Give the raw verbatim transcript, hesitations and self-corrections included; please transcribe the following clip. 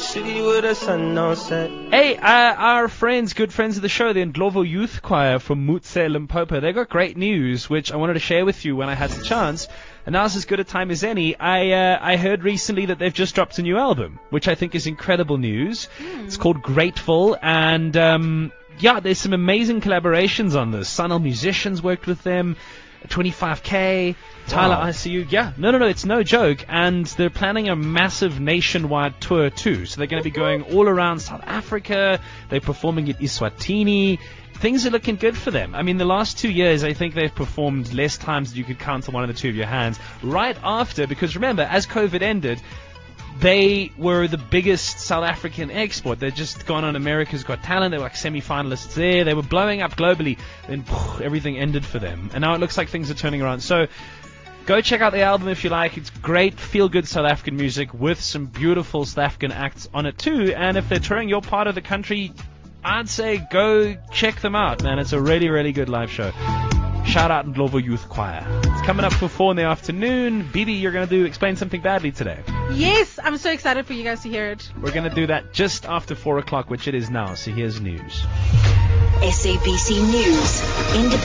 city with a sun don't set. Hey, uh, our friends, good friends of the show, the Ndlovu Youth Choir from Mutse, Limpopo, they got great news, which I wanted to share with you when I had the chance. And now's as good a time as any. I uh, I heard recently that they've just dropped a new album, which I think is incredible news. Mm. It's called Grateful, and um, yeah, there's some amazing collaborations on this. Sunil Musicians worked with them, twenty-five K, Tyler Wow. I C U. Yeah, no, no, no, it's no joke. And they're planning a massive nationwide tour too. So they're going to be going all around South Africa. They're performing at Eswatini. Things are looking good for them. I mean, the last two years, I think they've performed less times than you could count on one of the two of your hands. Right after, because remember, as COVID ended, they were the biggest South African export. They'd just gone on America's Got Talent. They were like semi-finalists there. They were blowing up globally. Then poof, everything ended for them. And now it looks like things are turning around. So go check out the album if you like. It's great, feel-good South African music with some beautiful South African acts on it too. And if they're touring your part of the country, I'd say go check them out, man. It's a really, really good live show. Shout out Ndlovu Youth Choir. It's coming up for four in the afternoon. Bibi, you're going to do Explain Something Badly today. Yes, I'm so excited for you guys to hear it. We're going to do that just after four o'clock, which it is now. So here's news. S A B C News. Independent.